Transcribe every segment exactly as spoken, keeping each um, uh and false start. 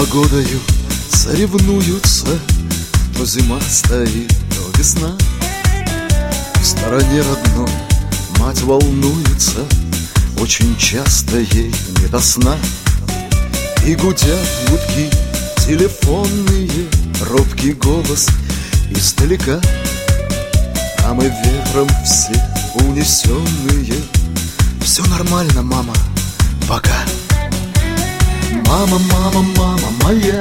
погодою соревнуются. То зима стоит, то весна. В стороне родной мать волнуется, очень часто ей не до сна. И гудят гудки телефонные, робкий голос издалека. А мы ветром все унесенные. Все нормально, мама, пока. Мама, мама, мама моя,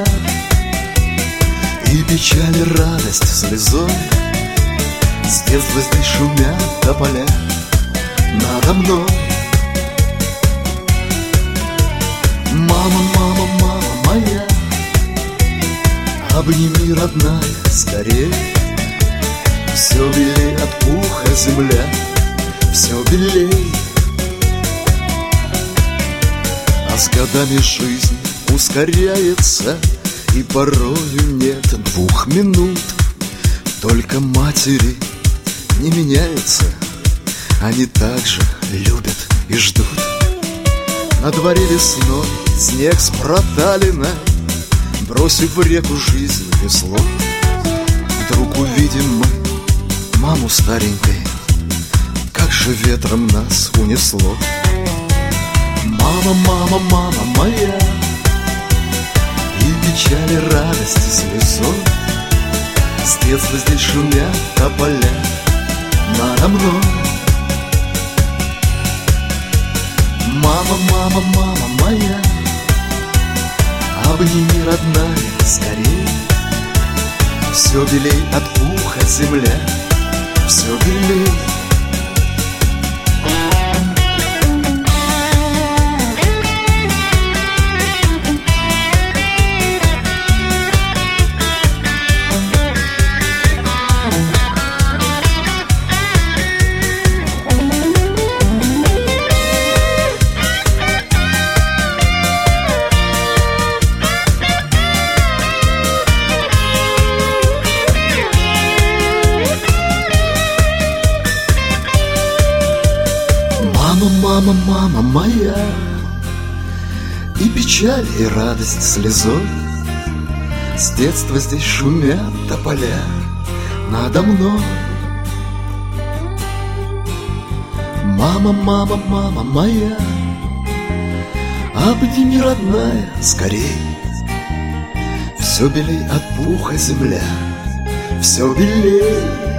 и печаль, и радость слезой. С детства здесь шумят тополя надо мной. Мама, мама, мама моя, обними, родная, скорей. Все белей от пуха земля, все белей. А с годами жизнь ускоряется, и порою нет двух минут. Только матери не меняются, они также любят и ждут. На дворе весной снег с проталиной, бросив в реку жизнь весло. Вдруг увидим мы маму старенькой, как же ветром нас унесло. Мама, мама, мама моя, и печаль, и радость слезой. С детства здесь шумят тополя надо мной. Мама, мама, мама моя, обними, родная, скорей. Все белей от пуха земля, все белей. Мама, мама, мама моя, и печаль, и радость слезой. С детства здесь шумят тополя надо мной. Мама, мама, мама моя, обними, родная, скорей. Все белей от пуха земля, все белей.